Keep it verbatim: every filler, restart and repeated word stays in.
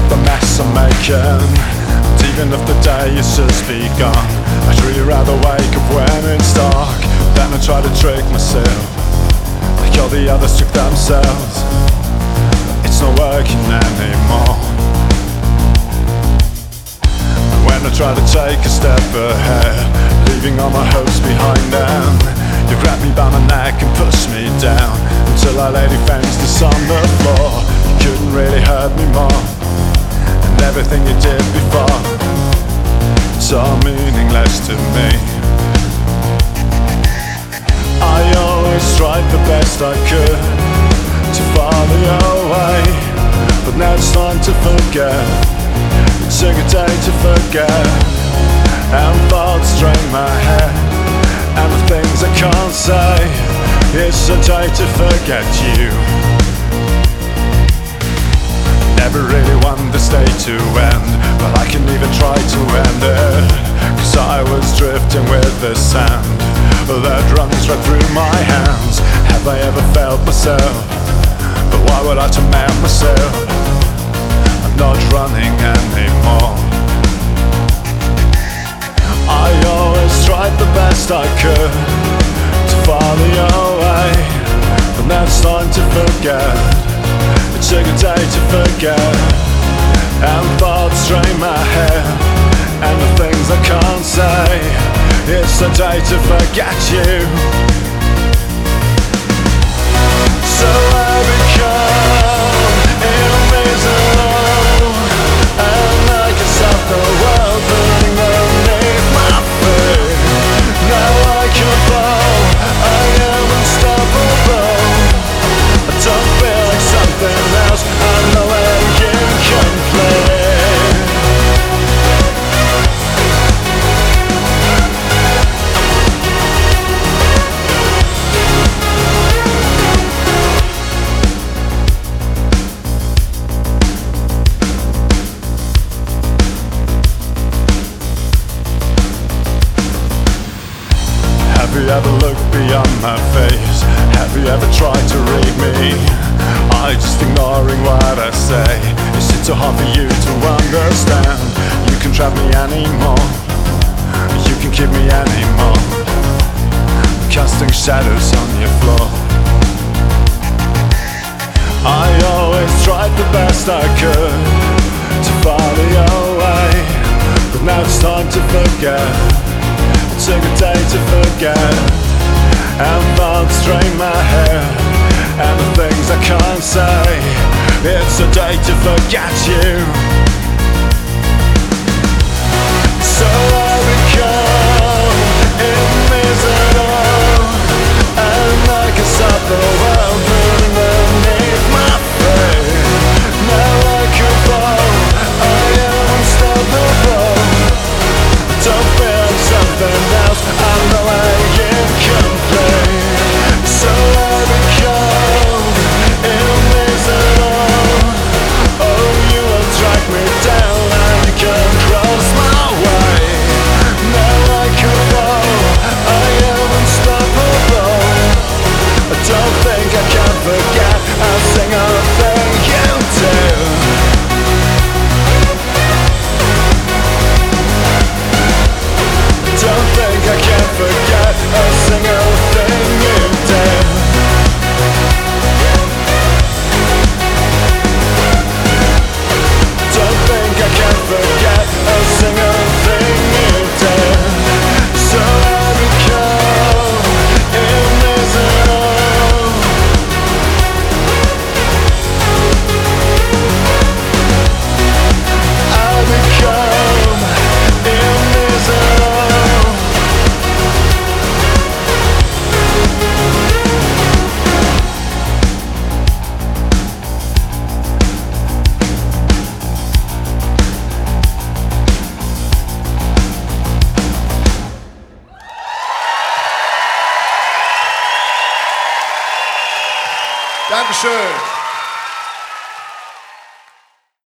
up the mess I'm making. And even if the day has just begun, I'd really rather wake up when it's dark than I try to trick myself like all the others trick themselves. It's not working anymore. And when I try to take a step ahead, leaving all my hopes behind them, you grab me by my neck and push me down until I lay defenseless on the floor. You couldn't really hurt me more, and everything you did before, it's all meaningless to me. I always tried the best I could to follow your way, but now it's time to forget. It took a day to forget, and thoughts drain my head, and the things I can't say. It's a day to forget you. Never really wanted this day to end, but I can even try to end it, cause I was drifting with the sand that runs right through my hands. Have I ever felt myself? But why would I torment myself? I'm not running anymore. I always tried the best I could to follow your way, but now it's time to forget. It took a day to forget, and thoughts drain my head, and the things I can't say. It's a day to forget you. So I become invisible, and I can stop the world burning beneath my feet. Now I can fall, I am unstoppable. I don't feel like something else, I know where you can play. Have you ever looked beyond my face? Have you ever tried to read me? I just ignoring what I say. Is it too hard for you to understand? You can trap me anymore, you can keep me anymore, casting shadows on your floor. I always tried the best I could to follow your way, but now it's time to forget. It took a day to forget, and thoughts drain my head, and the things I can't say. It's a day to forget you. So I become invisible, and I can stop the world burning beneath my feet. Now I can fall, I am unstoppable. Don't feel something else, I know where you can play. So I become invisible. Oh, you will drag me down and you can cross my way. Now I can fall, I am unstoppable. I don't think I can forget a single thing you do. Don't think I can forget a single thing you did. Don't think I can forget a single thing you did. So I become invisible. I become invisible. Dankeschön.